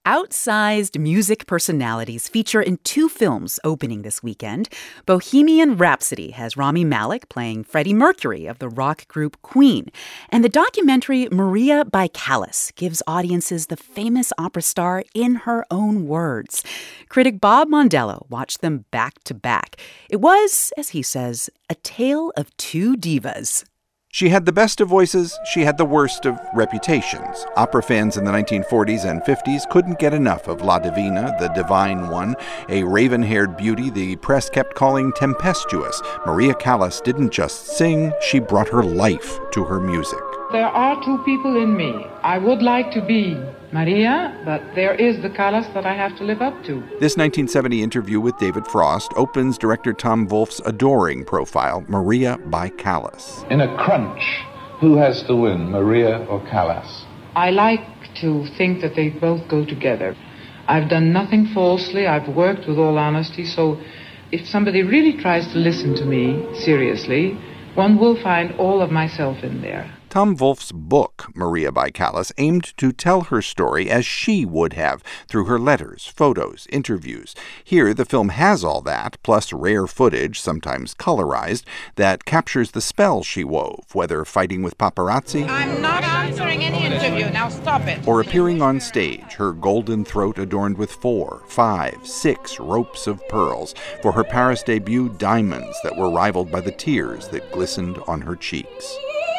Outsized music personalities feature in two films opening this weekend. Bohemian Rhapsody has Rami Malek playing Freddie Mercury of the rock group Queen. And the documentary Maria by Callas gives audiences the famous opera star in her own words. Critic Bob Mondello watched them back to back. It was, as he says, a tale of two divas. She had the best of voices, she had the worst of reputations. Opera fans in the 1940s and 50s couldn't get enough of La Divina, the Divine One, a raven-haired beauty the press kept calling tempestuous. Maria Callas didn't just sing, she brought her life to her music. There are two people in me. I would like to be Maria, but there is the Callas that I have to live up to. This 1970 interview with David Frost opens director Tom Wolfe's adoring profile, Maria by Callas. In a crunch, who has to win, Maria or Callas? I like to think that they both go together. I've done nothing falsely. I've worked with all honesty. So if somebody really tries to listen to me seriously, one will find all of myself in there. Tom Wolfe's book, Maria by Callas, aimed to tell her story as she would have, through her letters, photos, interviews. Here, the film has all that, plus rare footage, sometimes colorized, that captures the spell she wove, whether fighting with paparazzi, I'm not answering any interview, now stop it, or appearing on stage, her golden throat adorned with 4, 5, 6 ropes of pearls, for her Paris debut, diamonds that were rivaled by the tears that glistened on her cheeks.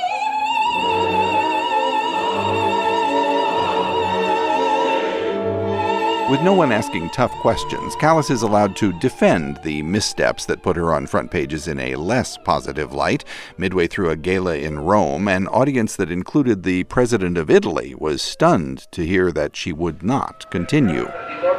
With no one asking tough questions, Callas is allowed to defend the missteps that put her on front pages in a less positive light. Midway through a gala in Rome, an audience that included the president of Italy was stunned to hear that she would not continue.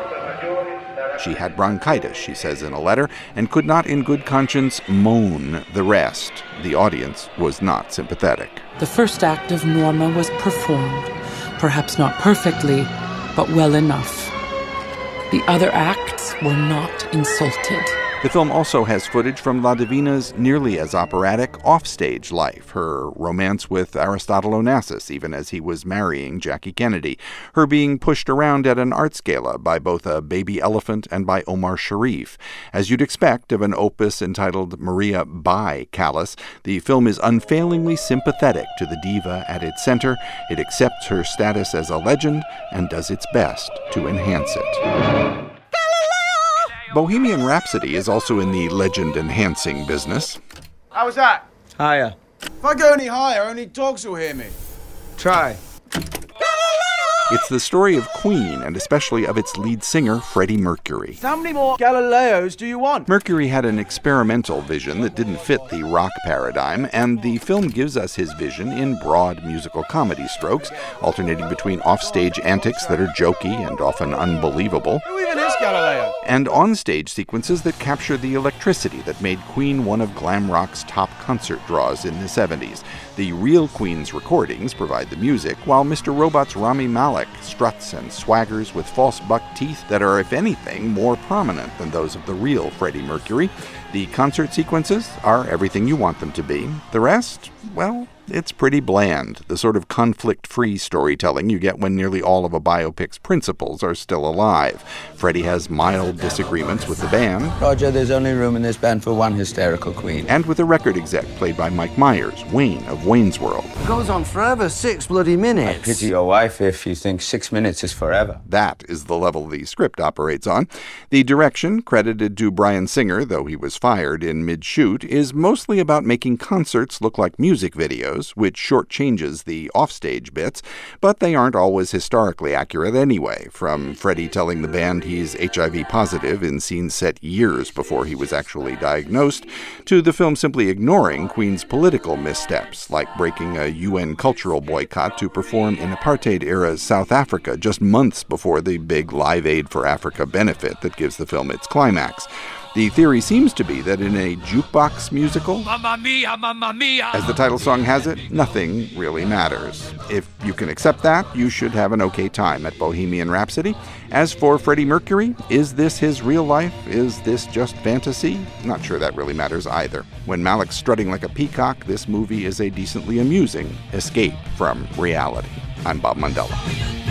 She had bronchitis, she says in a letter, and could not in good conscience moan the rest. The audience was not sympathetic. The first act of Norma was performed, perhaps not perfectly, but well enough. The other acts were not insulted. The film also has footage from La Divina's nearly as operatic offstage life, her romance with Aristotle Onassis, even as he was marrying Jackie Kennedy, her being pushed around at an arts gala by both a baby elephant and by Omar Sharif. As you'd expect of an opus entitled Maria by Callas, the film is unfailingly sympathetic to the diva at its center. It accepts her status as a legend and does its best to enhance it. Bohemian Rhapsody is also in the legend-enhancing business. How was that? Higher. If I go any higher, only dogs will hear me. Try. It's the story of Queen, and especially of its lead singer, Freddie Mercury. How many more Galileos do you want? Mercury had an experimental vision that didn't fit the rock paradigm, and the film gives us his vision in broad musical comedy strokes, alternating between offstage antics that are jokey and often unbelievable, Who even is Galileo? and onstage sequences that capture the electricity that made Queen one of glam rock's top concert draws in the 70s. The real Queen's recordings provide the music, while Mr. Robot's Rami Malek struts and swaggers with false buck teeth that are, if anything, more prominent than those of the real Freddie Mercury. The concert sequences are everything you want them to be. The rest, well, it's pretty bland, the sort of conflict-free storytelling you get when nearly all of a biopic's principles are still alive. Freddie has mild disagreements with the band. Roger, there's only room in this band for one hysterical queen. And with a record exec played by Mike Myers, Wayne of Wayne's World. It goes on forever, 6 bloody minutes. I pity your wife if you think 6 minutes is forever. That is the level the script operates on. The direction, credited to Bryan Singer, though he was fired in mid-shoot, is mostly about making concerts look like music videos, which shortchanges the offstage bits, but they aren't always historically accurate anyway, from Freddie telling the band he's HIV positive in scenes set years before he was actually diagnosed, to the film simply ignoring Queen's political missteps, like breaking a UN cultural boycott to perform in apartheid-era South Africa just months before the big Live Aid for Africa benefit that gives the film its climax. The theory seems to be that in a jukebox musical, Mamma Mia, as the title song has it, nothing really matters. If you can accept that, you should have an okay time at Bohemian Rhapsody. As for Freddie Mercury, is this his real life? Is this just fantasy? Not sure that really matters either. When Malik's strutting like a peacock, this movie is a decently amusing escape from reality. I'm Bob Mondello.